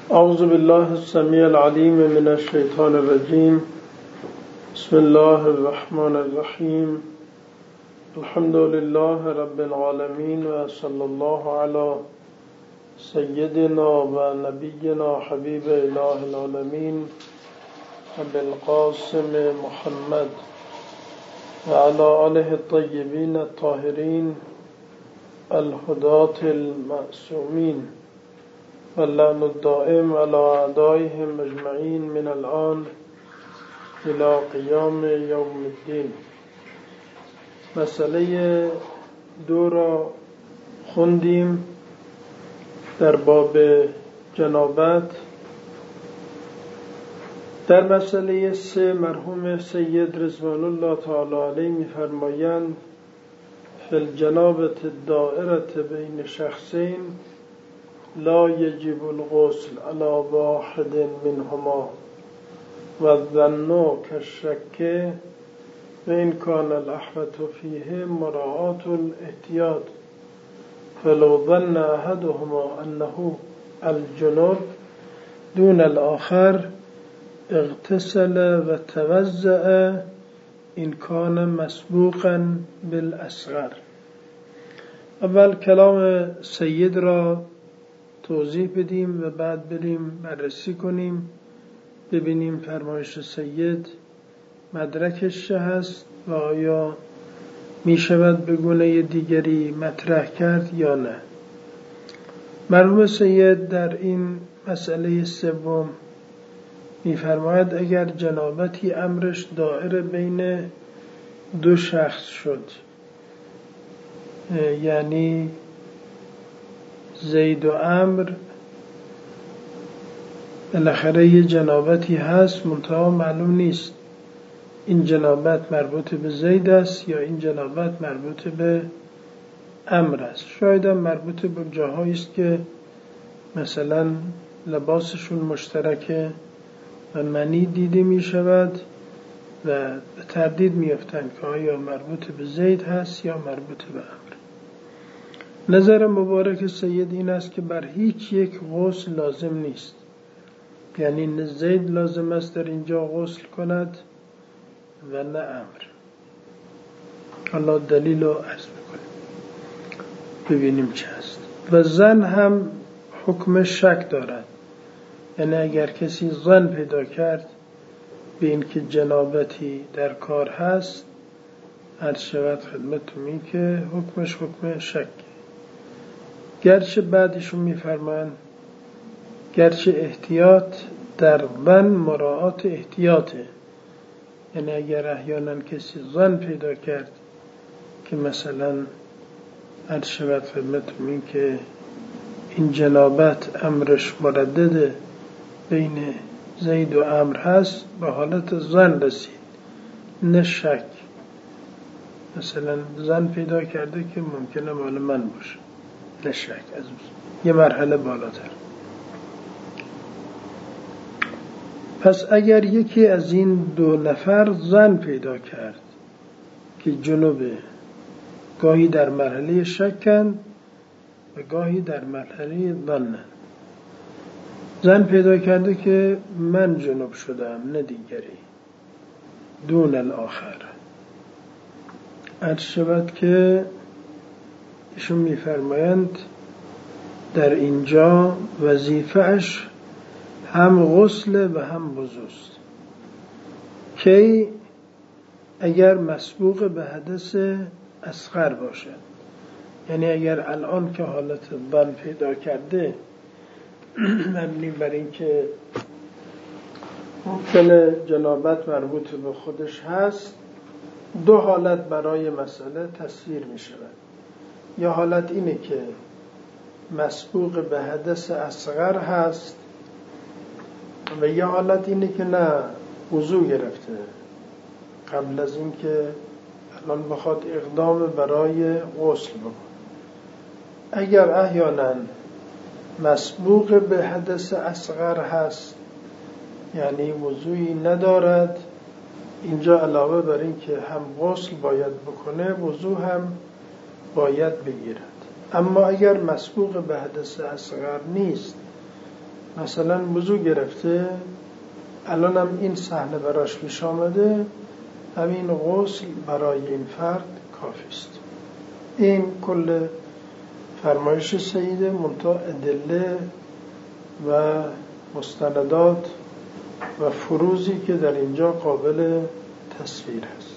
اعوذ بالله السمیع العلیم من الشیطان الرجیم. بسم الله الرحمن الرحیم. الحمد لله رب العالمین و صلی الله علی سیدنا و نبینا حبیب اله العالمین ابی القاسم محمد و علی آله الطیبین الطاهرین الهداة المعصومین واللعن الدائم على أعدائهم أجمعين من الآن إلى قیام یوم الدین. مسئله دو را خوندیم در باب جنابت. در مسئله 3 مرحوم سید رضوان الله تعالی علیه می‌فرمایند فی الجنابة الدائرة بین شخصین لا یجب الغسل على واحد منهما و الظن كالشك و این کان الاحوط فیه مراعاة الاحتیاط فلو ظن احدهما انه الجنب دون الاخر اغتسل و توضأ این کان مسبوقا بالاصغر. اول کلام سید را توضیح بدیم و بعد بریم بررسی کنیم، ببینیم فرمایش سید مدرکش چه هست و آیا می شود به گونه دیگری مطرح کرد یا نه. مرحوم سید در این مسئله 3 می فرماید اگر جنابتی امرش دائر بین 2 شخص شد، یعنی زید و عمرو، بالاخره یه جنابتی هست منتها معلوم نیست این جنابت مربوط به زید است یا این جنابت مربوط به عمرو است. شاید هم مربوط به جاهایی است که مثلا لباسشون مشترکه و منی دیده می شود و به تردید می افتند که آیا مربوط به زید هست یا مربوط به عمرو. نظر مبارک سید این است که بر هیچ یک غسل لازم نیست، یعنی نه زید لازم است در اینجا غسل کند و نه عمرو. حالا دلیل رو عرض میکنیم ببینیم چه است. و زن هم حکم شک دارد، یعنی اگر کسی ظن پیدا کرد به این که جنابتی در کار هست، عرض شود خدمتتون که حکمش حکم شک. گرچه بعدشون میفرمایند گرچه احتیاط در ظن مراعات احتیاطه، یعنی اگر احیانا کسی ظن پیدا کرد که مثلا عرض شود خدمتتون که این جنابت امرش مردد بین زید و عمرو هست، به حالت ظن رسید نه شک. مثلا ظن پیدا کرده که ممکنه مال من باشه، نه شک، از یه مرحله بالاتر. پس اگر یکی از این 2 نفر ظن پیدا کرد که جنوبه، گاهی در مرحله شکن و گاهی در مرحله ظنن، ظن پیدا کرده که من جنوب شدم نه دیگری، دون الاخر، عرض شود که ایشون میفرمایند در اینجا وظیفه‌اش هم غسل و هم وضوست. کی؟ اگر مسبوق به حدث اصغر باشه، یعنی اگر الان که حالت ظن پیدا کرده مبنی بر این که ممکنه جنابت مربوط به خودش هست، 2 حالت برای مسئله تصویر می شود. یا حالت اینه که مسبوق به حدث اصغر هست و یا حالت اینه که نه، وضو گرفته قبل از این که الان بخواد اقدام برای غسل بکنه. اگر احیانا مسبوق به حدث اصغر هست، یعنی وضویی ندارد، اینجا علاوه بر این که هم غسل باید بکنه وضو هم باید بگیرد. اما اگر مسبوق به حدث اصغر نیست مثلا وضو گرفته، الان هم این صحنه براش پیش آمده، همین غسل برای این فرد کافی است. این کل فرمایش سیده، منتها ادله و مستندات و فروزی که در اینجا قابل تصویر هست.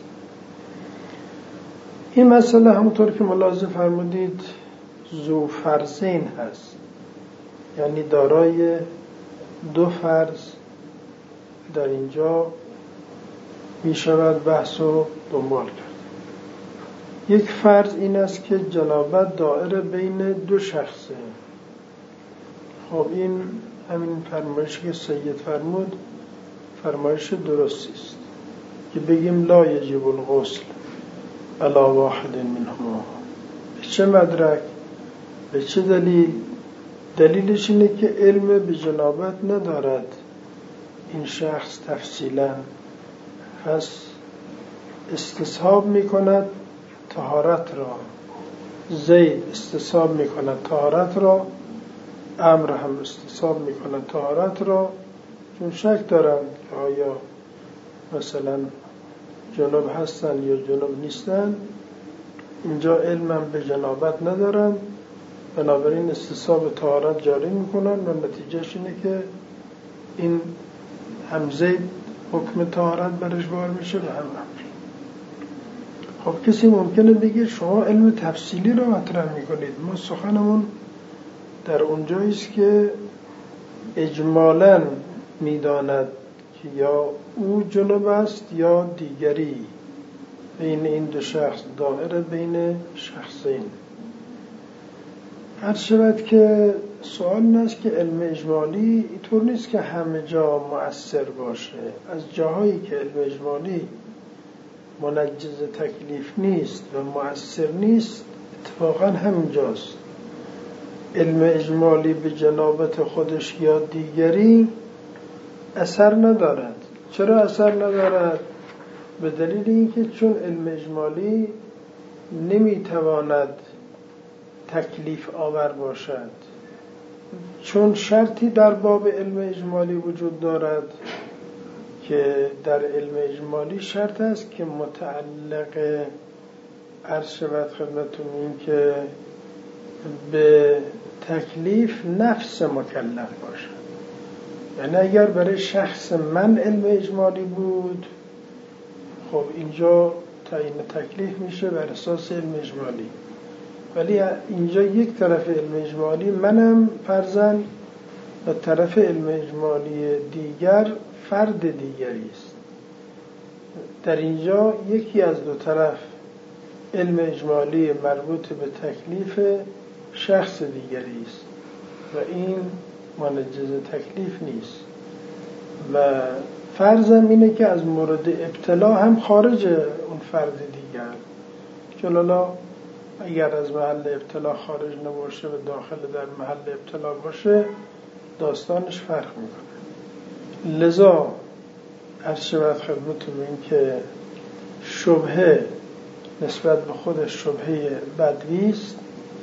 این مسئله همونطور که ملاحظه فرمودید ذو فرضین هست، یعنی دارای دو فرض در اینجا می شود بحث و دنبال کرد. یک فرض این است که جنابت دائره بین دو شخصه. خب این همین فرمایشی که سید فرمود فرمایش درستی است که بگیم لا یجب الغسل علی واحد منهما. به چه مدرک؟ به چه دلیل؟ دلیلش اینه که علم به جنابت ندارد این شخص تفصیلا، پس استصحاب میکند طهارت را، زید استصحاب میکند طهارت را، امر هم استصحاب میکند طهارت را، چون شک دارند که آیا مثلا جنوب هستن یا جنوب نیستن. اینجا علمم به جنابت ندارن، بنابراین استصحاب طهارت جاری میکنن و نتیجهش اینه که این هم زید حکم طهارت برش بار میشه و هم امر. خب کسی ممکنه بگه شما علم تفصیلی رو مطرح میکنید، ما سخنمون در اونجاییست که اجمالاً میداند که یا او جنوب است یا دیگری، بین این دو شخص دائره بین شخصین. هر شود که سوال این است که علم اجمالی اینطور نیست که همه جا مؤثر باشه. از جاهایی که علم اجمالی منجز تکلیف نیست و مؤثر نیست اتفاقا همینجاست. علم اجمالی به جنابت خودش یا دیگری اثر ندارد. چرا اثر ندارد؟ به دلیل اینکه چون علم اجمالی نمیتواند تکلیف آور باشد، چون شرطی در باب علم اجمالی وجود دارد که در علم اجمالی شرط است که متعلق عرض شود خدمتون این که به تکلیف نفس مکلف باشد. یعنی اگر برای شخص من علم اجمالی بود، خب اینجا تعیین تکلیف میشه بر اساس علم اجمالی، ولی اینجا یک طرف علم اجمالی منم فرضاً و طرف علم اجمالی دیگر فرد دیگری است. در اینجا یکی از دو طرف علم اجمالی مربوط به تکلیف شخص دیگری است و این منجز تکلیف نیست و فرضم اینه که از مورد ابتلا هم خارج اون فرد دیگر. جلالا اگر از محل ابتلا خارج نباشه و داخل در محل ابتلا باشه داستانش فرق میکنه. لذا عرض شود خدمتتون این که شبهه نسبت به خودش شبهه بدویست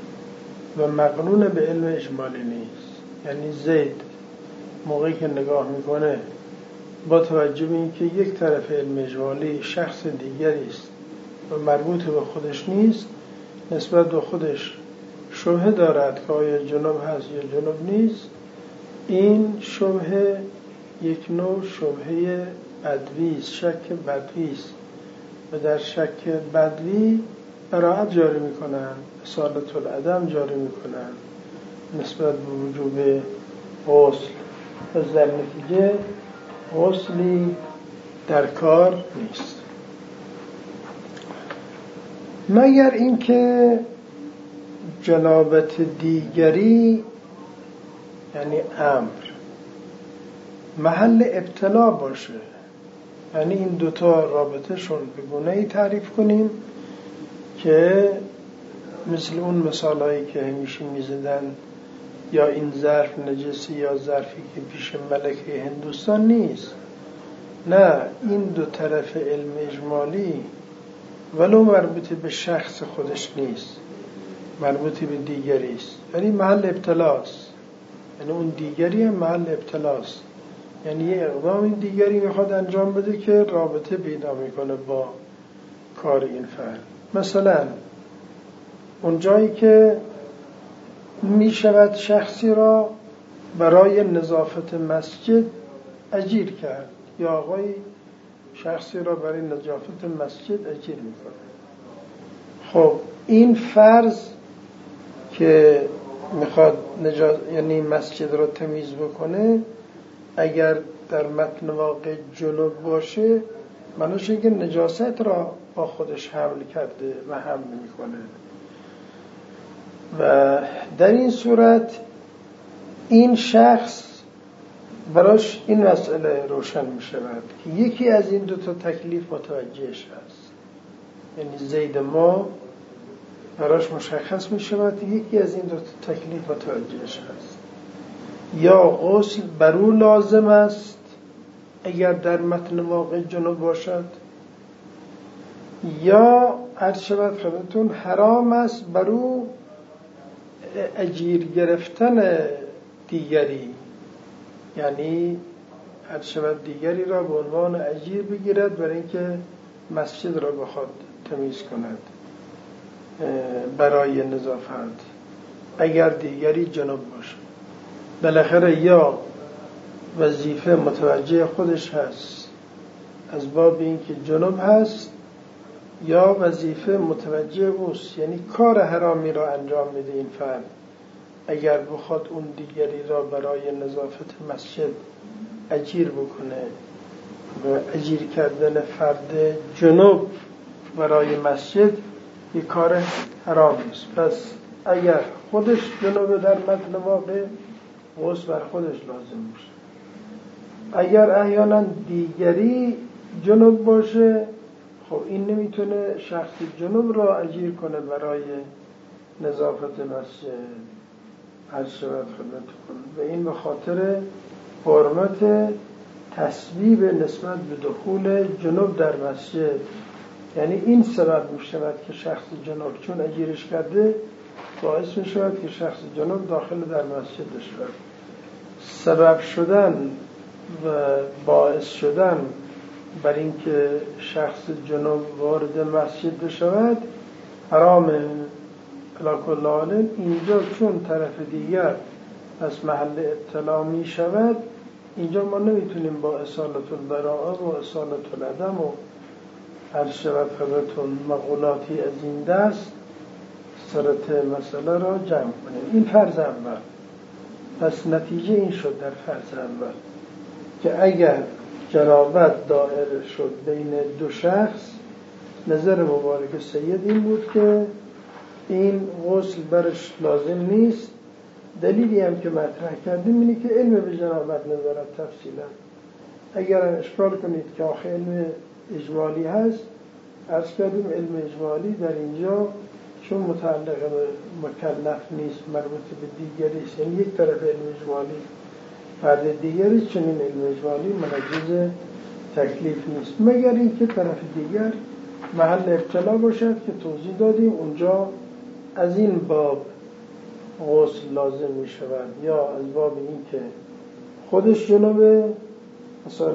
و مقرون به علم اجمالی نیست. یعنی زید موقعی که نگاه میکنه با توجه به اینکه یک طرف علم اجمالی شخص دیگری است و مربوط به خودش نیست، نسبت به خودش شبهه دارد که آیا جنوب هست یا جنوب نیست. این شبهه یک نوع شبهه بدویست، شک بدویست و در شک بدوی براعت جاری میکنن، اصالت العدم جاری میکنن نسبت به وجوب غسل و در نتیجه غسلی در کار نیست، مگر اینکه جنابت دیگری یعنی امر محل ابتلا باشه. یعنی این دوتا رابطه شون به گونه‌ای تعریف کنیم که مثل اون مثالایی که همیشه میزدن یا این ظرف نجسی یا ظرفی که پیش ملکه هندوستان نیست. نه، این دو طرف علم اجمالی ولو مربوط به شخص خودش نیست، مربوط به دیگری است، یعنی محل ابتلاست. یعنی اون دیگری هم محل ابتلاست، یعنی یه اقدام دیگری میخواد انجام بده که رابطه پیدا میکنه با کار این فرد. مثلا اون جایی که میشود شخصی را برای نظافت مسجد اجیر کرد، یا آقای شخصی را برای نظافت مسجد اجیر میکنه. خب این فرض که میخواد یعنی مسجد را تمیز بکنه، اگر در متن واقع جنوب باشه معنیش اینه که نجاست را با خودش حمل کرده و حمل میکنه. و در این صورت این شخص براش این مسئله روشن می شود که یکی از این دو تا تکلیف متوجهش هست، یعنی زید ما براش مشخص می شود یکی از این دو تا تکلیف متوجهش هست. یا غسل برو لازم است اگر در متن واقع جنوب باشد، یا عرض شود خدمتون حرام است برو اجیر گرفتن دیگری، یعنی عرض شود دیگری را به عنوان اجیر بگیرد برای اینکه مسجد را بخواد تمیز کند برای نظافت، اگر دیگری جنوب باشه. بالاخره یا وظیفه متوجه خودش هست از باب اینکه جنوب هست، یا وظیفه متوجه اوست، یعنی کار حرامی را انجام میده این فرد اگر بخواد اون دیگری را برای نظافت مسجد اجیر بکنه. و اجیر کردن فرد جنوب برای مسجد یک کار حرام است. پس اگر خودش جنوب در متن واقع، غسل بر خودش لازم میشه. اگر احیانا دیگری جنوب باشه، خب این نمیتونه شخص جنوب را اجیر کنه برای نظافت مسجد، عرض شود خدمتتون. و این به خاطر حرمت تصویب نسبت به دخول جنوب در مسجد، یعنی این سبب می شود که شخص جنوب چون اجیرش کرده باعث می شود که شخص جنوب داخل در مسجد بشود. سبب شدن و باعث شدن بر اینکه شخص جنوب وارد مسجد بشود حرامه. علی کل حال اینجا چون طرف دیگر از محل ابتلا می شود، اینجا ما نمیتونیم با اصالت البراءه و اصالت العدم و عرض شود خدمتون مقولاتی از این دست سرت مسئله را جمع کنیم. این فرض اول. پس نتیجه این شد در فرض اول که اگر جنابت دائر شد بین دو شخص، نظر مبارک سید این بود که این غسل برش لازم نیست. دلیلی هم که مطرح کردیم اینه که علم به جنابت ندارد تفصیلا. اگر اشکال کنید که آخه علم اجمالی هست، عرض کردیم علم اجمالی در اینجا چون متعلق به مکلف نیست، مربوط به دیگری است، یعنی یک طرف علم اجمالی فرد دیگری، چون این علم اجمالی منجز تکلیف نیست، مگر اینکه طرف دیگر محل ابتلا باشد که توضیح دادیم اونجا از این باب غسل لازم می شود، یا از باب این که خودش جنوبه، مثال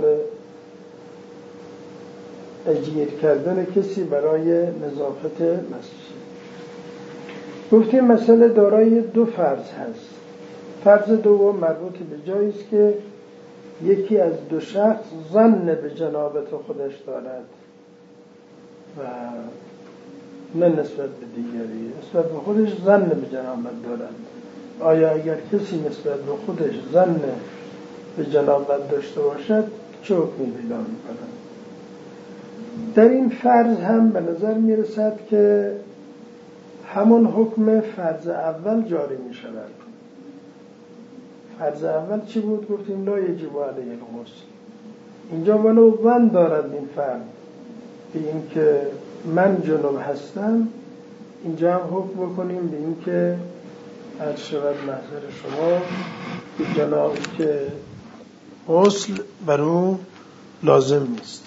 اجیر کردن کسی برای نظافت مسجد. گفتیم مسئله دارای دو فرض هست. فرض دوم مربوط به جایی است که یکی از دو شخص ظن به جنابت خودش دارد و نه نسبت به دیگری، نسبت به خودش ظن به جنابت دارد. آیا اگر کسی نسبت به خودش ظن به جنابت داشته باشد چه حکمی پیدا می‌کند؟ در این فرض هم به نظر میرسد که همون حکم فرض اول جاری می شود. فرض اول چی بود؟ گفتیم لا یجب علیه الغسل. اینجا ولو ظن دارد این فرد به این که من جنوب هستم، اینجا هم حکم بکنیم به این که عرض شود محضر شما جناب که غسل بر او لازم نیست،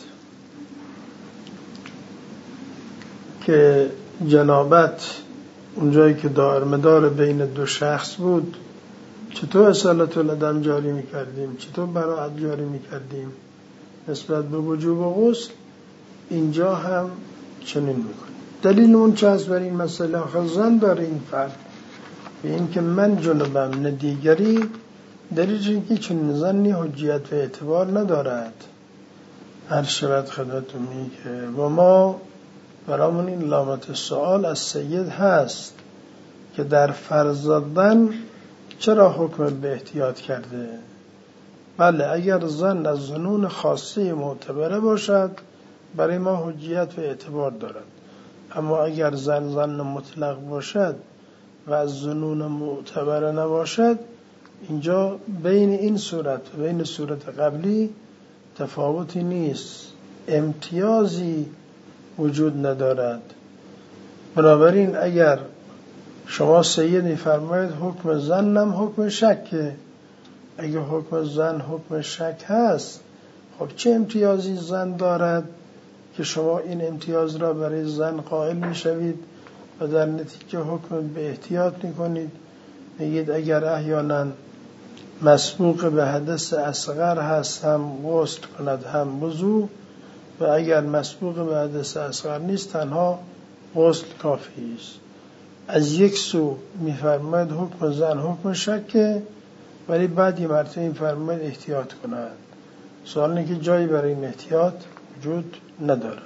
که جنابت اونجایی که دائر مدار بین دو شخص بود چطور اصالت العدم جاری میکردیم، چطور براءت جاری میکردیم نسبت به وجوب و غسل، اینجا هم چنین میکنیم. دلیل اون چه هست بر این مسئله؟ آخه زن داره این فرق به این که من جنبم نه دیگری، دلیل این که چنین زنی حجیت و اعتبار ندارد. هر شود خدمتون میگه و ما برامون این علامت سوال از سید هست که در فرض زدن چرا حکم به احتیاط کرده. بله اگر زن از ظنون خاصه معتبره باشد برای ما حجیت و اعتبار دارد، اما اگر زن مطلق باشد و از ظنون معتبره نباشد، اینجا بین این صورت و بین صورت قبلی تفاوتی نیست، امتیازی وجود ندارد. بنابراین اگر شما سید می‌فرمایید حکم زنم حکم شکه، اگه حکم زن حکم شک هست، خب چه امتیازی زن دارد که شما این امتیاز را برای زن قائل میشوید و در نتیجه حکم به احتیاط میکنید؟ میگید اگر احیانا مسبوق به حدث اصغر هست هم غسل کند هم وضو، و اگر مسبوق به حدث اصغر نیست تنها غسل کافی است. از یک سو میفرماید حکم زن حکم شکه، ولی بعد یه مرتبه میفرماید احتیاط کند. سوال اینه که جایی برای این احتیاط وجود ندارد.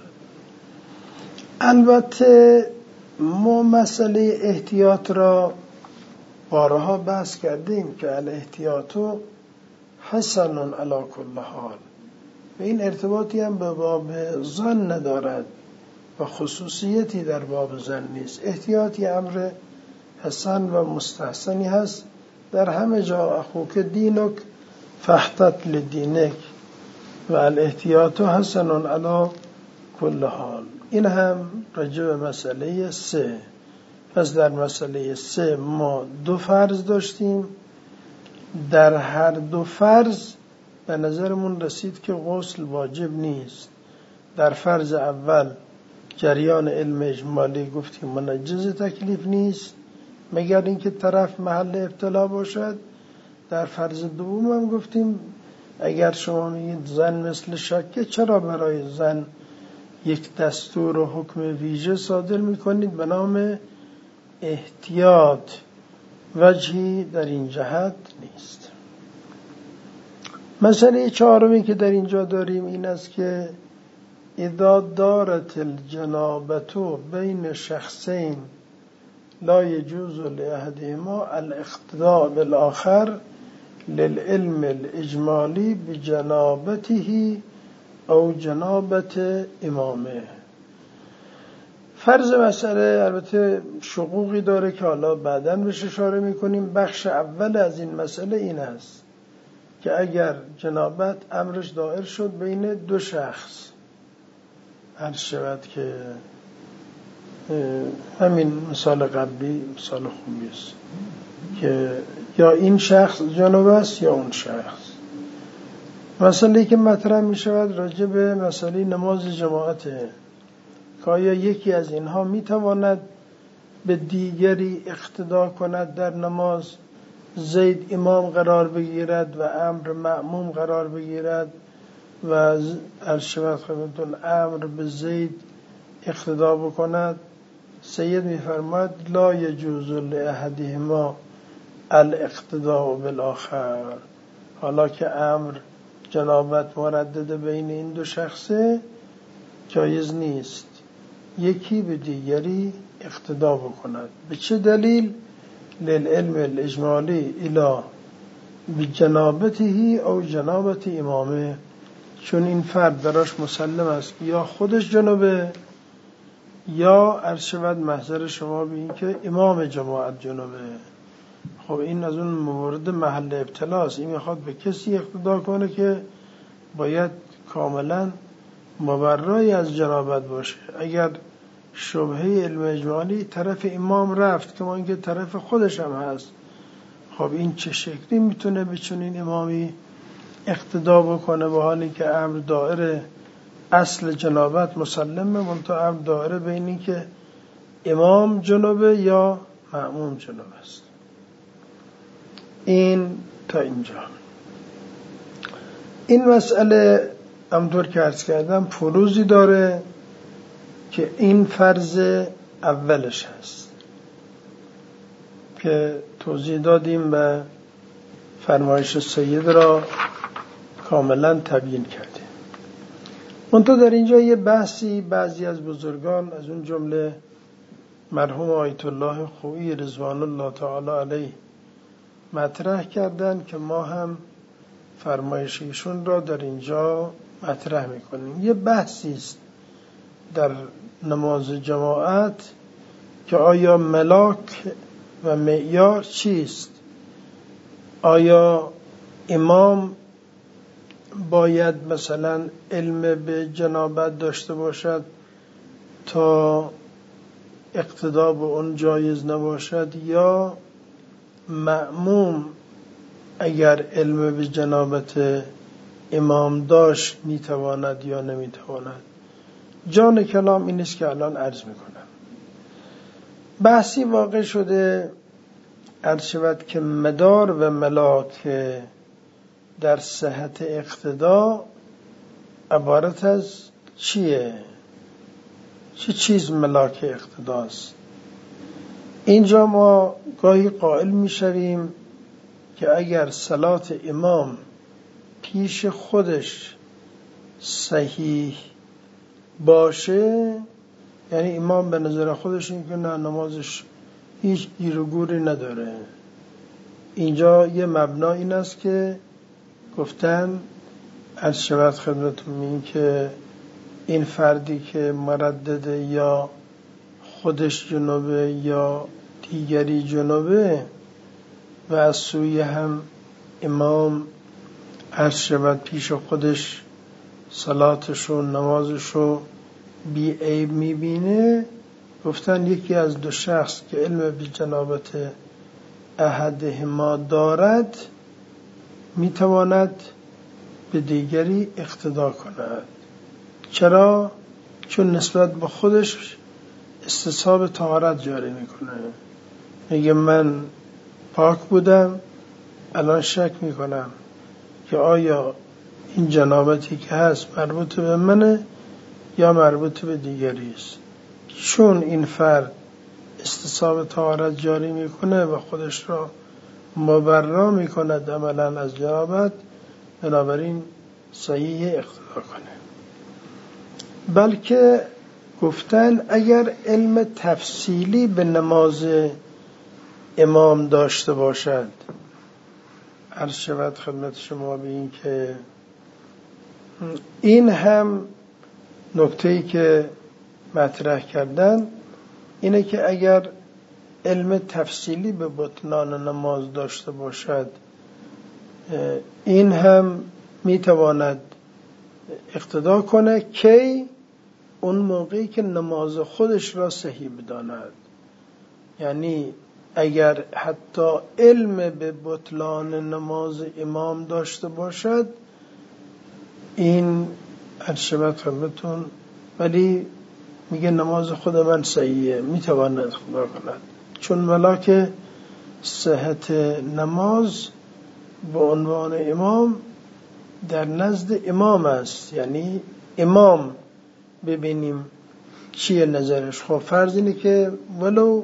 البته ما مسئله احتیاط را بارها بحث کردیم که الاحتیاطو حسن علی کل حال، و این ارتباطی هم به باب زن ندارد و خصوصیتی در باب زن نیست. احتیاطی امر حسن و مستحسنی هست در همه جا. اخوک دینک فاحتط لدینک و الاحتیاط حسن علی کل حال. این هم راجع به مسئله 3. پس در مسئله 3 ما 2 فرض داشتیم. در هر 2 فرض به نظرمون رسید که غسل واجب نیست. در فرض اول جریان علم اجمالی گفتیم منجز تکلیف نیست مگر اینکه طرف محل ابتلا باشد. در فرض دوم هم گفتیم اگر شما میگید زن مثل شکه، چرا برای زن یک دستور و حکم ویژه صادر میکنید به نام احتیاط؟ وجهی در این جهت نیست. مسئله 4 که در اینجا داریم این است که اذا دارت الجنابة بین شخصین لا يجوز لأحدهما الاقتداء بالآخر للعلم الاجمالی بجنابته او جنابت امامه. فرض مسئله البته شقوقی داره که حالا بعداً بهش اشاره میکنیم. بخش اول از این مسئله این است که اگر جنابت امرش دائر شد بین 2 شخص، هر شود که همین مثال قبلی مثال خوبی است که یا این شخص جناب است یا اون شخص. مسئله که مطرح می شود راجع به مسئله نماز جماعته که آیا یکی از اینها می تواند به دیگری اقتدا کند در نماز، زید امام قرار بگیرد و امر مأموم قرار بگیرد و ارشبت خدمتون امر به زید اقتدا بکند. سید میفرماید لا یجوز لأحدهما الاقتداء بالآخر. حالا که امر جنابت مردد بین این 2 شخصه، جایز نیست یکی به دیگری اقتدا بکند. به چه دلیل؟ للعلم الاجمالی الی بجنابته او جنابت امامه، چون این فرد براش مسلم است یا خودش جنبه یا ارشد محضر شما به این که امام جماعت جنبه. خب این از اون مورد محل ابتلاست. این میخواد به کسی اقتدا کنه که باید کاملا مبرای از جنابت باشه. اگر شبهه علم اجمالی طرف امام رفت که ما اینکه طرف خودش هم هست، خب این چه شکلی میتونه به چنین امامی اقتدا بکنه با حالی که امر دائره اصل جنابت مسلمه، منتها امر دائره بین این که امام جنبه یا مأموم جنبه است. این تا اینجا. این مسئله همونطور که عرض کردم فروضی داره که این فرض اولش هست که توضیح دادیم و فرمایش سید را کاملا تبیین کردیم. منتها در اینجا یه بحثی بعضی از بزرگان از اون جمله مرحوم آیت الله خویی رضوان الله تعالی علیه مطرح کردن که ما هم فرمایش ایشون را در اینجا مطرح میکنیم. یه بحثی است در نماز جماعت که آیا ملاک و معیار چیست؟ آیا امام باید مثلا علم به جنابت داشته باشد تا اقتدا به اون جایز نباشد، یا مأموم اگر علم به جنابت امام داشت میتواند یا نمیتواند؟ جان کلام این است که الان عرض میکنم. بحثی واقع شده عرض شود که مدار و ملاک در صحت اقتدا عبارت از چیه؟ چه چیز ملاک اقتداست؟ اینجا ما گاهی قائل میشویم که اگر صلات امام پیش خودش صحیح باشه، یعنی امام به نظر خودش این که نه نمازش هیچ گیر و گوری نداره. اینجا یه مبنا این است که گفتن از شود خدمتون این که این فردی که مردده یا خودش جنوبه یا دیگری جنوبه و از سوی هم امام از شود پیش خودش صلاتشو نمازشو بی عیب میبینه، گفتن یکی از دو شخص که علم به جنابت احدهما دارد میتواند به دیگری اقتدا کند. چرا؟ چون نسبت به خودش استصحاب طهارت جاری میکنه. میگه من پاک بودم، الان شک میکنم که آیا این جنابتی که هست مربوط به منه یا مربوط به دیگری است. چون این فرد استصحاب طهارت جاری میکنه و خودش را مبرا میکند عملا از جنابت، بنابراین صحیح اقتدا کنه. بلکه گفتن اگر علم تفصیلی به نماز امام داشته باشد، عرض شود خدمت شما به این که این هم نکته‌ای که مطرح کردن اینه که اگر علم تفصیلی به بطلان نماز داشته باشد، این هم میتواند اقتدا کنه که اون موقعی که نماز خودش را صحیح بداند. یعنی اگر حتی علم به بطلان نماز امام داشته باشد، این عرشبت خدمتون، ولی میگه نماز خود من صحیحه، میتواند اقتدا کند. چون ملاک صحت نماز به عنوان امام در نزد امام است. یعنی امام ببینیم چیه نظرش. خب فرض اینه که ولو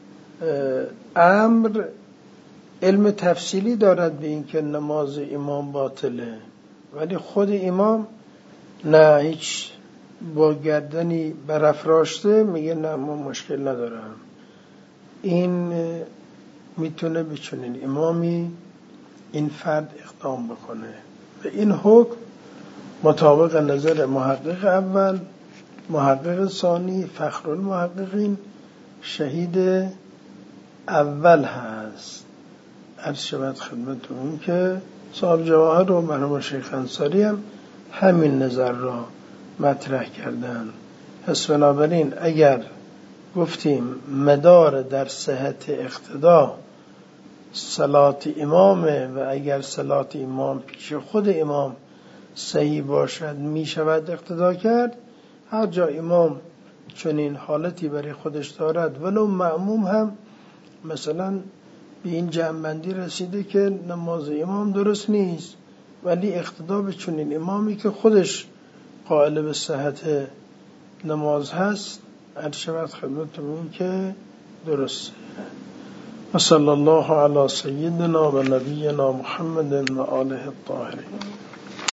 امر علم تفصیلی دارد به این که نماز امام باطله، ولی خود امام نه، هیچ با گردنی برافراشته میگه نه من مشکل ندارم. این میتونه به چنین امامی این فرد اقدام بکنه و این حکم مطابق نظر محقق اول، محقق ثانی، فخرالمحققین، شهید اول هست. عرض شود خدمتون که صاحب جواهر و مرحوم شیخ انصاری هم همین نظر را مطرح کردن. پس بنابراین اگر گفتیم مدار در صحت اقتدا صلات امامه و اگر صلات امام پیش خود امام صحیح باشد می شود اقتدا کرد، هر جا امام چنین حالتی برای خودش دارد ولو مأموم هم مثلا به این جمع‌بندی رسیده که نماز امام درست نیست، ولی اقتدا به چنین امامی که خودش قائل به صحت نماز هست عرض شود خدمتتون که درسته. و صلی الله علی سیدنا و نبینا محمد و آله الطاهرین.